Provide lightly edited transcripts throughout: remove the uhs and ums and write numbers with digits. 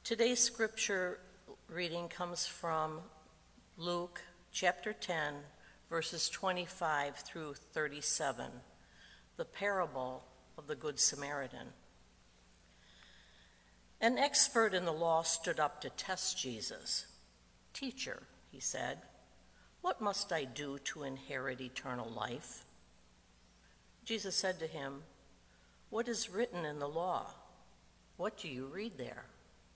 Today's scripture reading comes from Luke chapter 10, verses 25 through 37, the parable of the Good Samaritan. An expert in the law stood up to test Jesus. "Teacher," he said, "what must I do to inherit eternal life?" Jesus said to him, "What is written in the law? What do you read there?"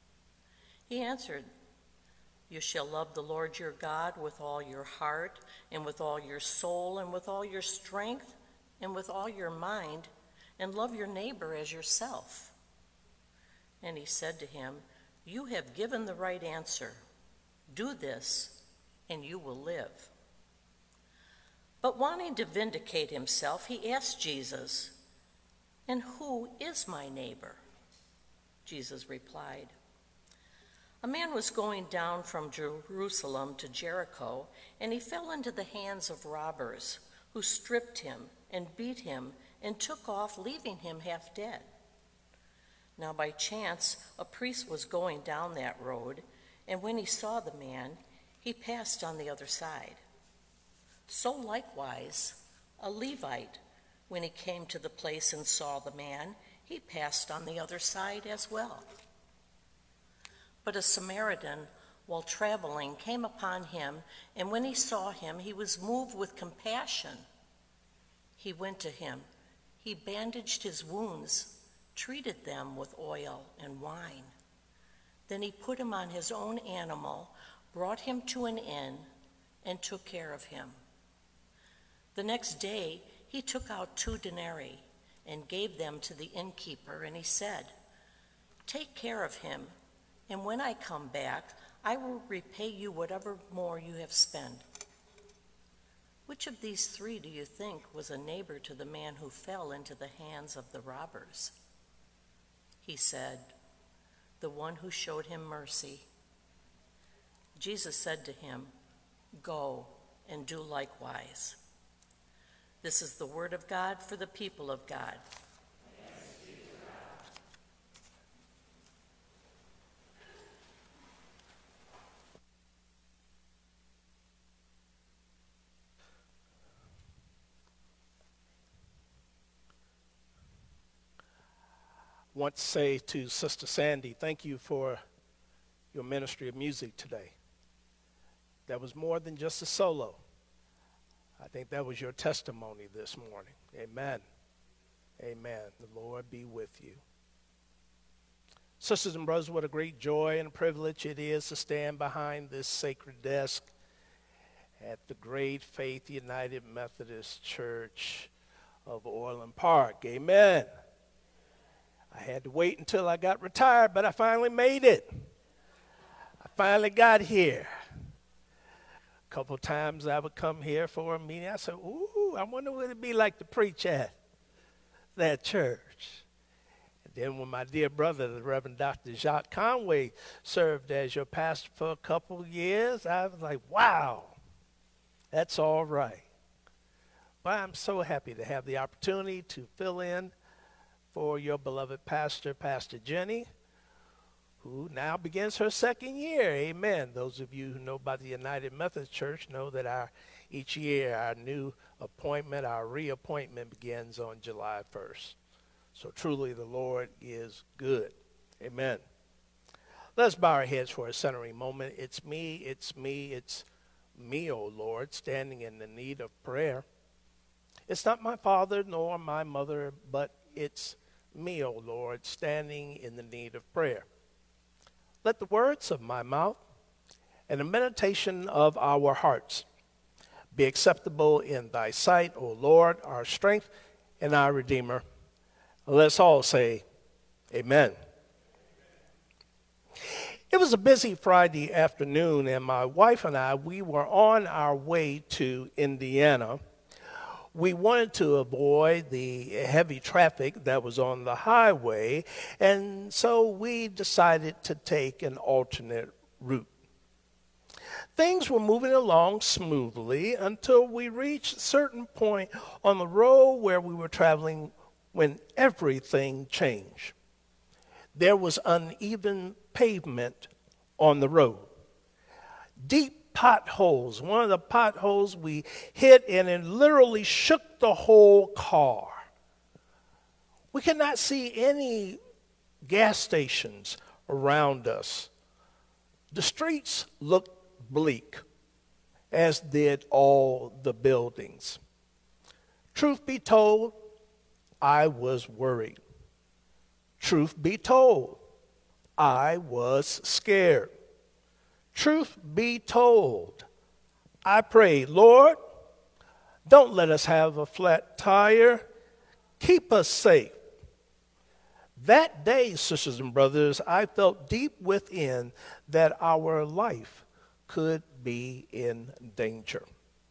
He answered, "You shall love the Lord your God with all your heart and with all your soul and with all your strength and with all your mind, and love your neighbor as yourself." And he said to him, "You have given the right answer. Do this, and you will live." But wanting to vindicate himself, he asked Jesus, "And who is my neighbor?" Jesus replied, "A man was going down from Jerusalem to Jericho, and he fell into the hands of robbers, who stripped him and beat him and took off, leaving him half dead. Now by chance a priest was going down that road, and when he saw the man, he passed on the other side. So likewise, a Levite, when he came to the place and saw the man, he passed on the other side as well. But a Samaritan, while traveling, came upon him, and when he saw him, he was moved with compassion. He went to him. He bandaged his wounds, treated them with oil and wine. Then he put him on his own animal, brought him to an inn, and took care of him. The next day, he took out 2 denarii and gave them to the innkeeper, and he said, "Take care of him, and when I come back, I will repay you whatever more you have spent." Which of these 3 do you think was a neighbor to the man who fell into the hands of the robbers? He said, "The one who showed him mercy." Jesus said to him, "Go and do likewise." This is the word of God for the people of God. I want to say to Sister Sandy, thank you for your ministry of music today. That was more than just a solo. I think that was your testimony this morning. Amen. Amen. The Lord be with you. Sisters and brothers, what a great joy and a privilege it is to stand behind this sacred desk at the Great Faith United Methodist Church of Orland Park. Amen. I had to wait until I got retired, but I finally made it. I finally got here. A couple of times I would come here for a meeting. I said, "Ooh, I wonder what it'd be like to preach at that church." And then when my dear brother, the Reverend Dr. Jacques Conway, served as your pastor for a couple of years, I was like, wow, that's all right. But I'm so happy to have the opportunity to fill in for your beloved pastor, Pastor Jenny, who now begins her 2nd year. Amen. Those of you who know about the United Methodist Church know that each year our new appointment, our reappointment begins on July 1st. So truly the Lord is good. Amen. Let's bow our heads for a centering moment. It's me, O Lord, standing in the need of prayer. It's not my father nor my mother, but it's me, O Lord, standing in the need of prayer. Let the words of my mouth and the meditation of our hearts be acceptable in thy sight, O Lord, our strength and our Redeemer. Let's all say, amen. It was a busy Friday afternoon, and my wife and I, we were on our way to Indiana. We wanted to avoid the heavy traffic that was on the highway, and so we decided to take an alternate route. Things were moving along smoothly until we reached a certain point on the road where we were traveling when everything changed. there was uneven pavement on the road. Deep potholes. One of the potholes we hit and it literally shook the whole car. We could not see any gas stations around us. The streets looked bleak, as did all the buildings. Truth be told, I was worried. Truth be told, I was scared. Truth be told, I prayed, Lord, don't let us have a flat tire. Keep us safe. That day, sisters and brothers, I felt deep within that our life could be in danger.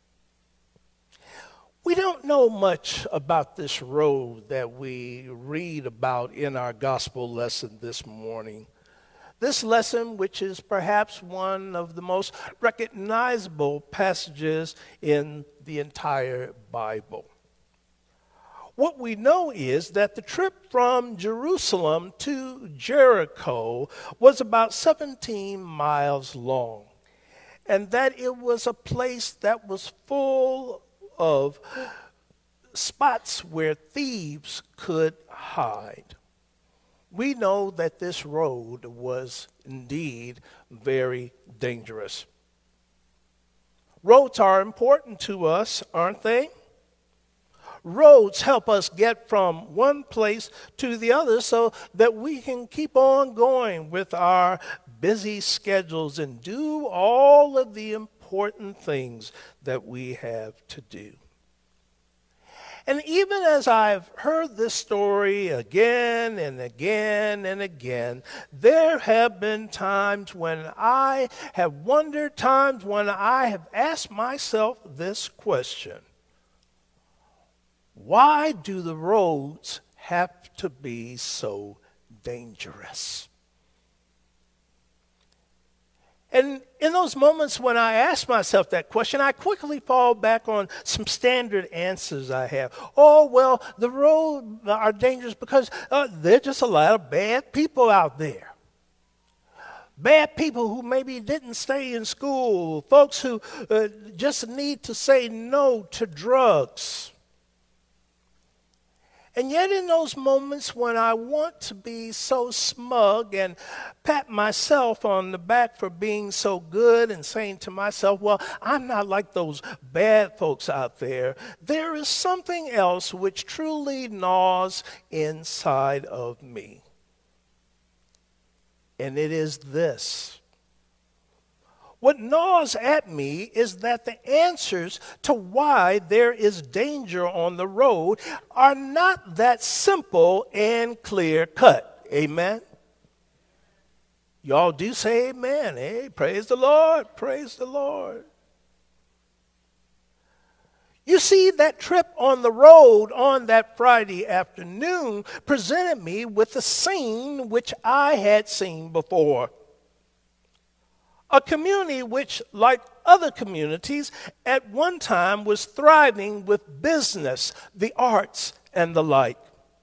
We don't know much about this road that we read about in our gospel lesson this morning. This lesson, which is perhaps one of the most recognizable passages in the entire Bible. What we know is that the trip from Jerusalem to Jericho was about 17 miles long, and that it was a place that was full of spots where thieves could hide. We know that this road was indeed very dangerous. Roads are important to us, aren't they? Roads help us get from one place to the other so that we can keep on going with our busy schedules and do all of the important things that we have to do. And even as I've heard this story again and again and again, there have been times when I have wondered, times when I have asked myself this question: why do the roads have to be so dangerous? And in those moments when I ask myself that question, I quickly fall back on some standard answers I have. Oh, well, the roads are dangerous because there are just a lot of bad people out there. Bad people who maybe didn't stay in school, folks who just need to say no to drugs. And yet in those moments when I want to be so smug and pat myself on the back for being so good and saying to myself, well, I'm not like those bad folks out there, there is something else which truly gnaws inside of me. And it is this. What gnaws at me is that the answers to why there is danger on the road are not that simple and clear cut. Amen? Y'all do say amen. Hey, praise the Lord. Praise the Lord. You see, that trip on the road on that Friday afternoon presented me with a scene which I had seen before. A community which, like other communities, at one time was thriving with business, the arts, and the like.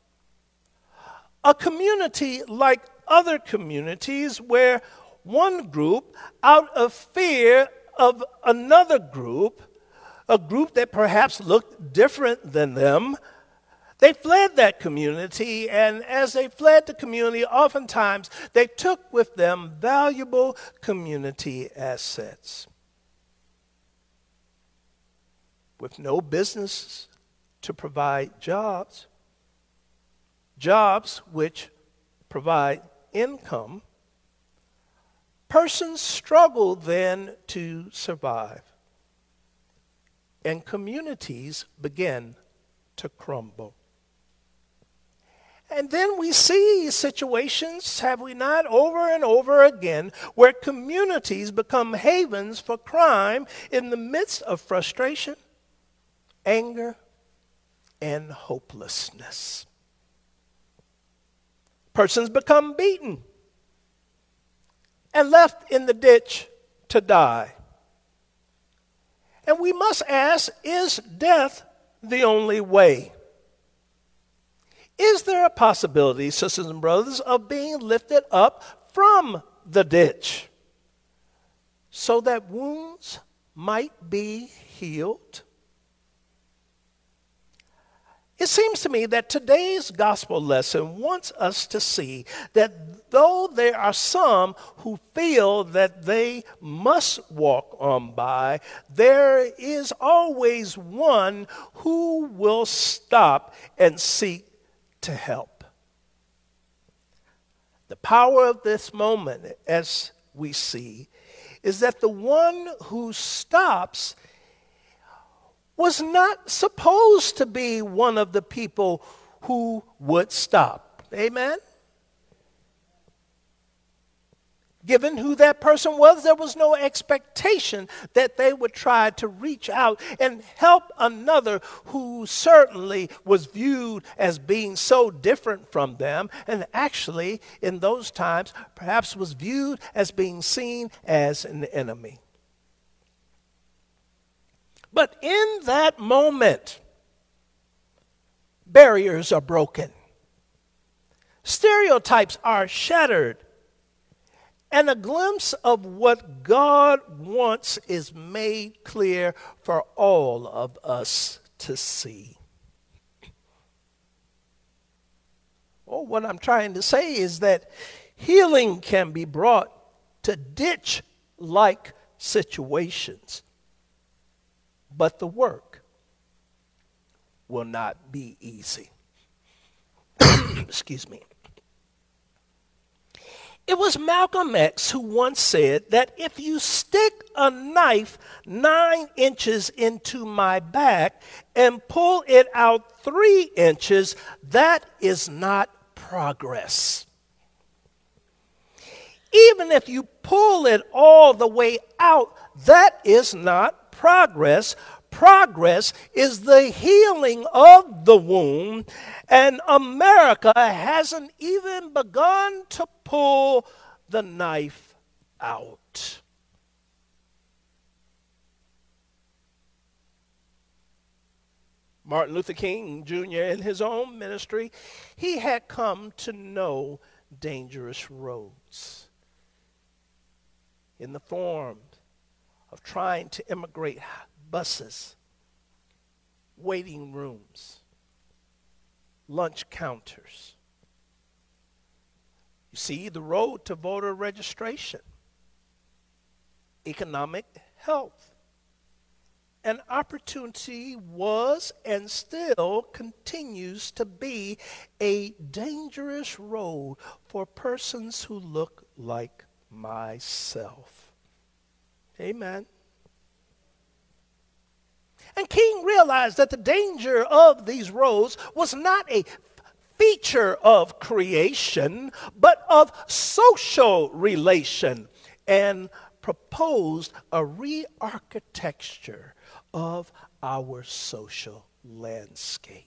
A community like other communities where one group, out of fear of another group, a group that perhaps looked different than them, they fled that community, and as they fled the community, oftentimes they took with them valuable community assets. With no business to provide jobs, jobs which provide income, persons struggle then to survive, and communities begin to crumble. And then we see situations, have we not, over and over again, where communities become havens for crime in the midst of frustration, anger, and hopelessness. Persons become beaten and left in the ditch to die. And we must ask, is death the only way? Is there a possibility, sisters and brothers, of being lifted up from the ditch so that wounds might be healed? It seems to me that today's gospel lesson wants us to see that though there are some who feel that they must walk on by, there is always one who will stop and seek to help. The power of this moment, as we see, is that the one who stops was not supposed to be one of the people who would stop. Amen? Given who that person was, there was no expectation that they would try to reach out and help another who certainly was viewed as being so different from them, and actually, in those times, perhaps was viewed as being seen as an enemy. But in that moment, barriers are broken. Stereotypes are shattered. And a glimpse of what God wants is made clear for all of us to see. Well, what I'm trying to say is that healing can be brought to ditch-like situations, but the work will not be easy. Excuse me. It was Malcolm X who once said that if you stick a knife 9 inches into my back and pull it out 3 inches, that is not progress. Even if you pull it all the way out, that is not progress. Progress is the healing of the wound, and America hasn't even begun to pull the knife out. Martin Luther King Jr., in his own ministry, he had come to know dangerous roads in the form of trying to immigrate buses, waiting rooms, lunch counters. You see, the road to voter registration, economic health, and opportunity was and still continues to be a dangerous road for persons who look like myself. Amen. And King realized that the danger of these roads was not a feature of creation, but of social relation, and proposed a re-architecture of our social landscape.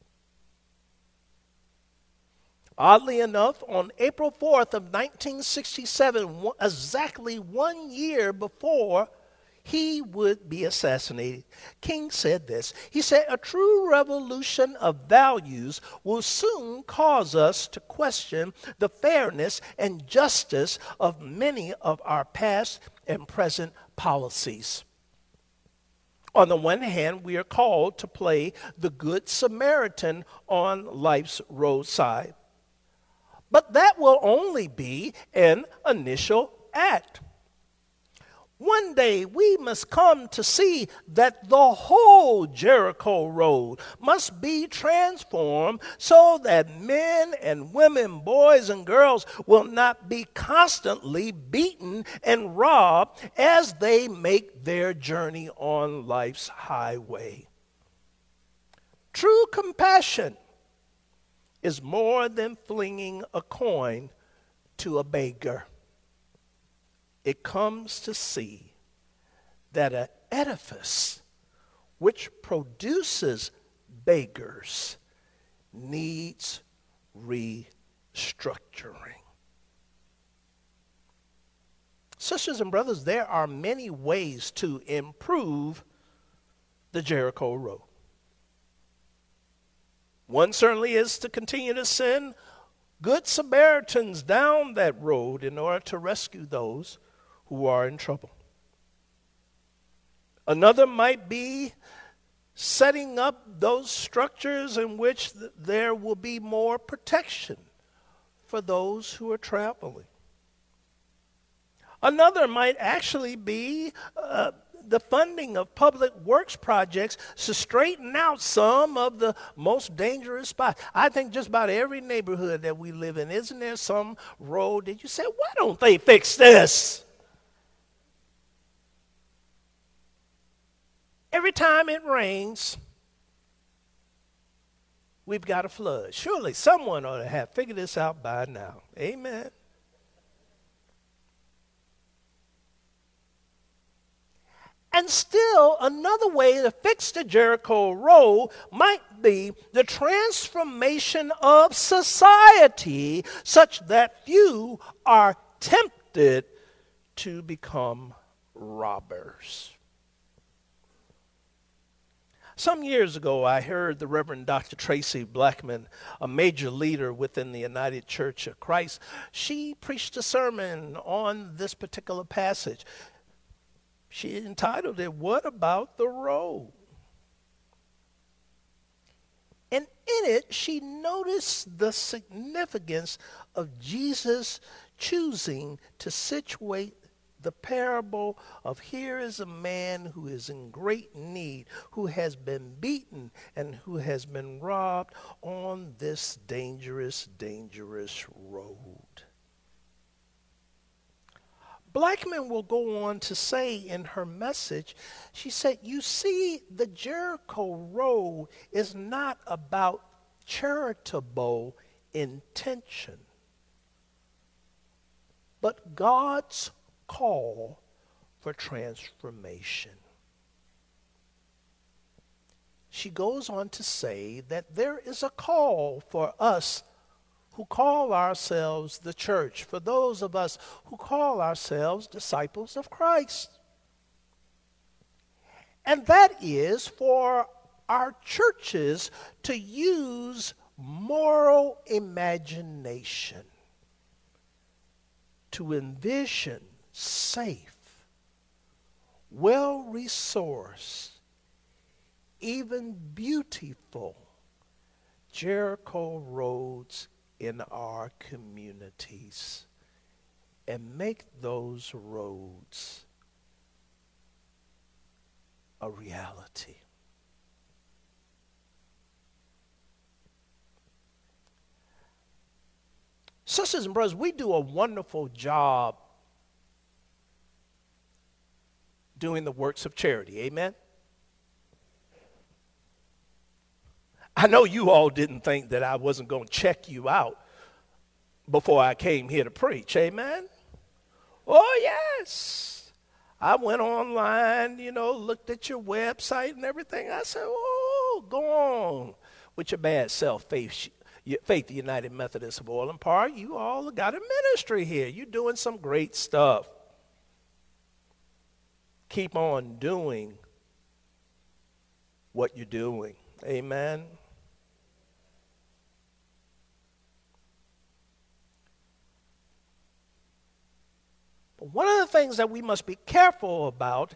Oddly enough, on April 4th of 1967, exactly 1 year before he would be assassinated, King said this. He said, "A true revolution of values will soon cause us to question the fairness and justice of many of our past and present policies. On the one hand, we are called to play the Good Samaritan on life's roadside. But that will only be an initial act. One day we must come to see that the whole Jericho Road must be transformed so that men and women, boys and girls will not be constantly beaten and robbed as they make their journey on life's highway. True compassion is more than flinging a coin to a beggar. It comes to see that an edifice which produces beggars needs restructuring." Sisters and brothers, there are many ways to improve the Jericho Road. One certainly is to continue to send good Samaritans down that road in order to rescue those who are in trouble. Another might be setting up those structures in which there will be more protection for those who are traveling. Another might actually be the funding of public works projects to straighten out some of the most dangerous spots. I think just about every neighborhood that we live in, isn't there some road that you say, why don't they fix this? Every time it rains, we've got a flood. Surely someone ought to have figured this out by now. Amen. And still, another way to fix the Jericho Road might be the transformation of society such that few are tempted to become robbers. Some years ago, I heard the Reverend Dr. Tracy Blackman, a major leader within the United Church of Christ. She preached a sermon on this particular passage. She entitled it, "What About the Road?" And in it, she noticed the significance of Jesus choosing to situate the parable of here is a man who is in great need, who has been beaten and who has been robbed on this dangerous, dangerous road. Blackman will go on to say in her message, she said, you see, the Jericho Road is not about charitable intention, but God's call for transformation. She goes on to say that there is a call for us who call ourselves the church, for those of us who call ourselves disciples of Christ. And that is for our churches to use moral imagination to envision safe, well-resourced, even beautiful Jericho roads in our communities and make those roads a reality. Sisters and brothers, we do a wonderful job doing the works of charity. Amen? I know you all didn't think that I wasn't going to check you out before I came here to preach. Amen? Oh, yes. I went online, looked at your website and everything. I said, oh, go on with your bad self, Faith United Methodist of Orland Park. You all got a ministry here. You're doing some great stuff. Keep on doing what you're doing. Amen. But one of the things that we must be careful about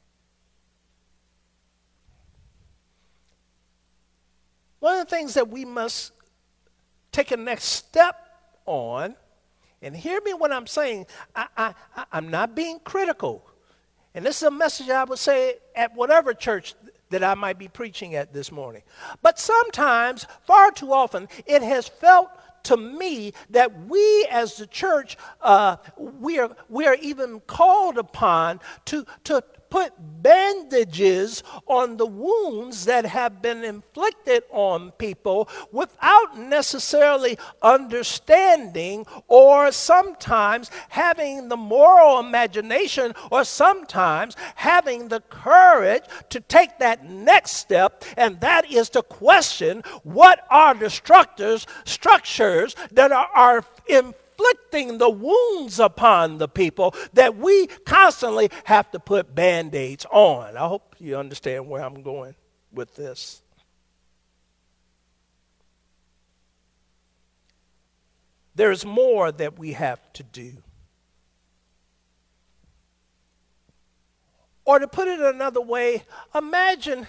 take a next step on, and hear me when I'm saying, I'm not being critical. And this is a message I would say at whatever church that I might be preaching at this morning. But sometimes, far too often, it has felt to me that we as the church, we are even called upon to put bandages on the wounds that have been inflicted on people without necessarily understanding or sometimes having the moral imagination or sometimes having the courage to take that next step, and that is to question what are the structures that are inflicting the wounds upon the people that we constantly have to put Band-Aids on. I hope you understand where I'm going with this. there's more that we have to do. Or to put it another way, imagine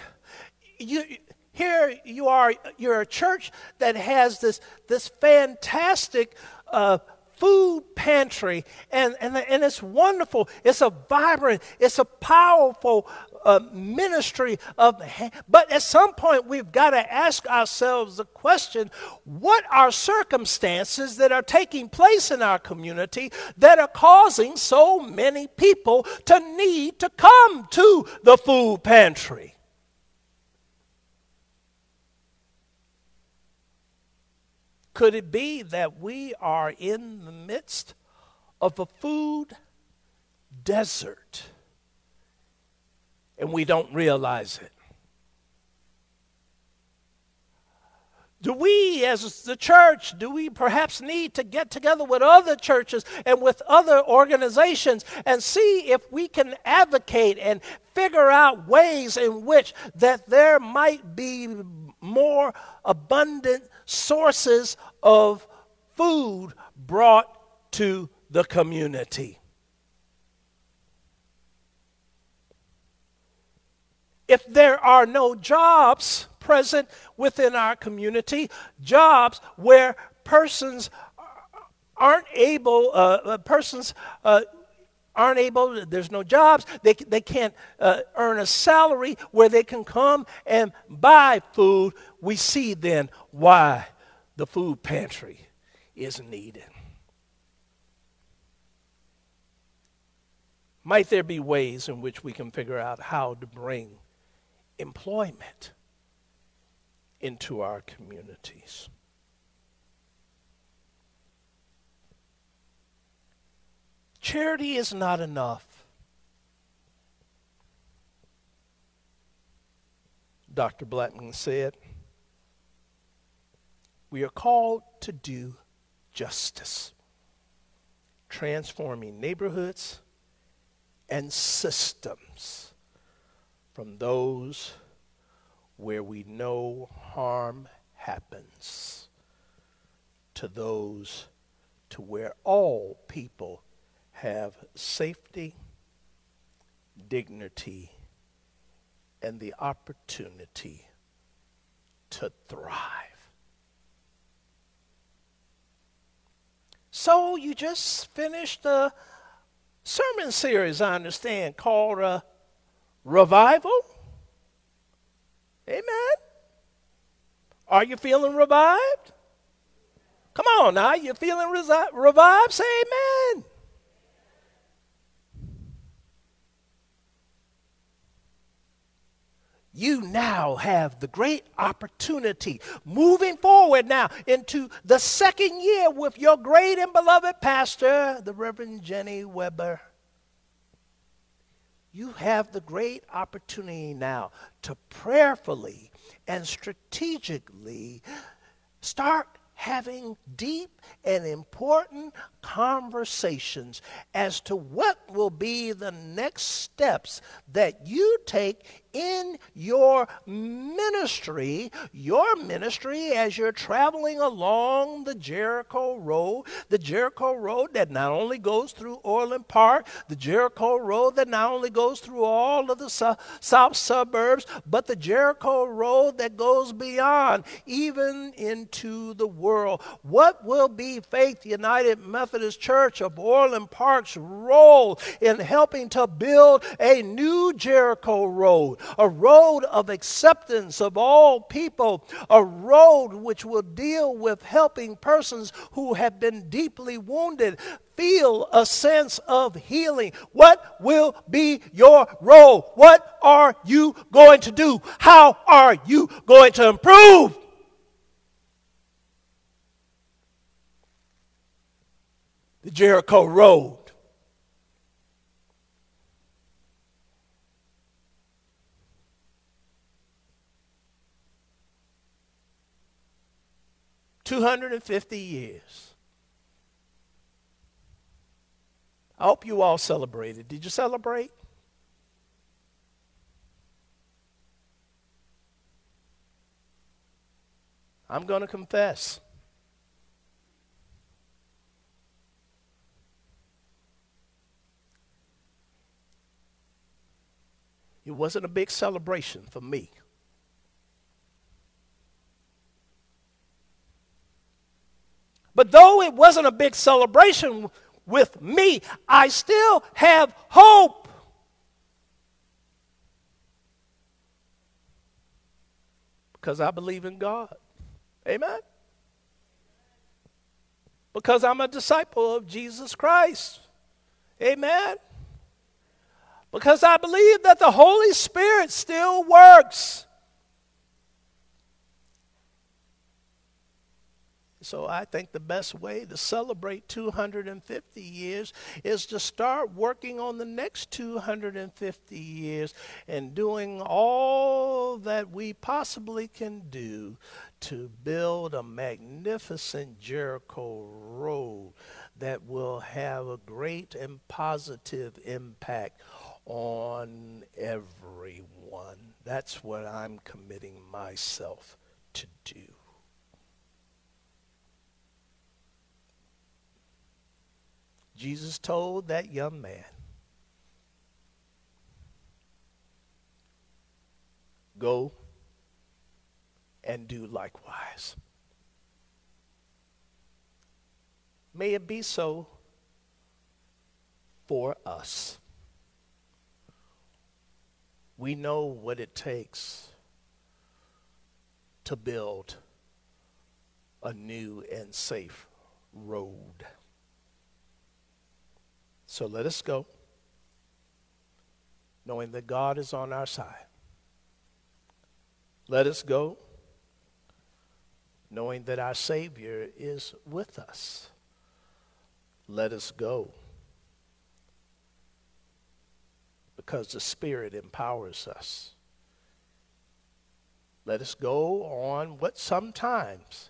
you're a church that has this fantastic food pantry, and it's wonderful. It's a vibrant, it's a powerful ministry but at some point we've got to ask ourselves the question, what are circumstances that are taking place in our community that are causing so many people to need to come to the food pantry? Could it be that we are in the midst of a food desert and we don't realize it? Do we, as the church, do we perhaps need to get together with other churches and with other organizations and see if we can advocate and figure out ways in which that there might be more abundant sources of food brought to the community? If there are no jobs present within our community, jobs where persons aren't able, there's no jobs, they can't earn a salary where they can come and buy food, we see then why the food pantry is needed. Might there be ways in which we can figure out how to bring employment into our communities? Charity is not enough. Dr. Blackman said, we are called to do justice, transforming neighborhoods and systems from those where we know harm happens to those to where all people have safety, dignity, and the opportunity to thrive. So you just finished a sermon series, I understand, called Revival. Amen. Are you feeling revived? Come on now, you feeling revived? Say amen. You now have the great opportunity moving forward now into the second year with your great and beloved pastor, the Reverend Jenny Weber. You have the great opportunity now to prayerfully and strategically start having deep and important conversations as to what will be the next steps that you take in your ministry as you're traveling along the Jericho Road that not only goes through Orland Park, the Jericho Road that not only goes through all of the south suburbs, but the Jericho Road that goes beyond, even into the world. What will be Faith United Methodist Church of Orland Park's role in helping to build a new Jericho Road? A road of acceptance of all people, a road which will deal with helping persons who have been deeply wounded feel a sense of healing. What will be your role? What are you going to do? How are you going to improve? The Jericho Road. $250 years. I hope you all celebrated. Did you celebrate? I'm going to confess. It wasn't a big celebration for me. But though it wasn't a big celebration with me, I still have hope. Because I believe in God. Amen? Because I'm a disciple of Jesus Christ. Amen? Because I believe that the Holy Spirit still works. So I think the best way to celebrate 250 years is to start working on the next 250 years and doing all that we possibly can do to build a magnificent Jericho road that will have a great and positive impact on everyone. That's what I'm committing myself to do. Jesus told that young man, go and do likewise. May it be so for us. We know what it takes to build a new and safe road. So let us go, knowing that God is on our side. Let us go, knowing that our Savior is with us. Let us go, because the Spirit empowers us. Let us go on what sometimes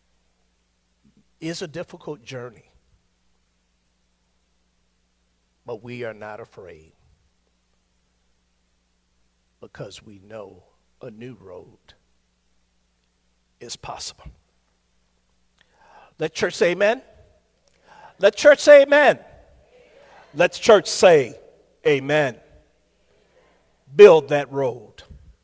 is a difficult journey. But we are not afraid, because we know a new road is possible. Let church say amen. Let church say amen. Let church say amen. Build that road.